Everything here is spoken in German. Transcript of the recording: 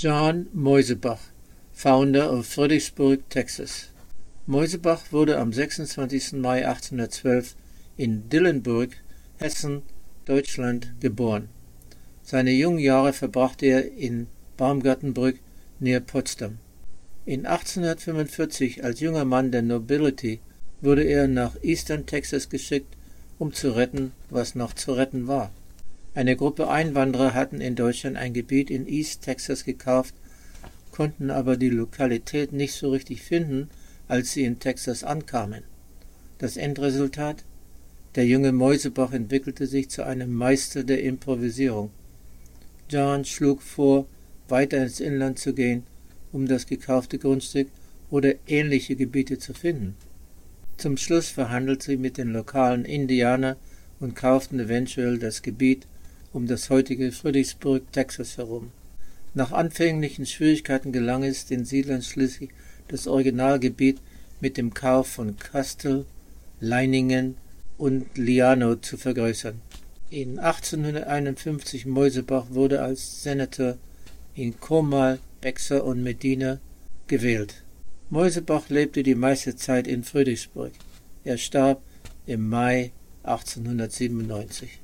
John Moisebach, Founder of Fredericksburg, Texas. Moisebach wurde am 26. Mai 1812 in Dillenburg, Hessen, Deutschland, geboren. Seine jungen Jahre verbrachte er in Baumgartenbrück nähe Potsdam. In 1845 als junger Mann der Nobility wurde er nach Eastern Texas geschickt, um zu retten, was noch zu retten war. Eine Gruppe Einwanderer hatten in Deutschland ein Gebiet in East Texas gekauft, konnten aber die Lokalität nicht so richtig finden, als sie in Texas ankamen. Das Endresultat? Der junge Moisebach entwickelte sich zu einem Meister der Improvisierung. John schlug vor, weiter ins Inland zu gehen, um das gekaufte Grundstück oder ähnliche Gebiete zu finden. Zum Schluss verhandelten sie mit den lokalen Indianern und kauften eventuell das Gebiet um das heutige Fredericksburg, Texas herum. Nach anfänglichen Schwierigkeiten gelang es den Siedlern schließlich, das Originalgebiet mit dem Kauf von Castell, Leiningen und Liano zu vergrößern. In 1851 Moisebach wurde als Senator in Comal, Bexar und Medina gewählt. Moisebach lebte die meiste Zeit in Fredericksburg. Er starb im Mai 1897.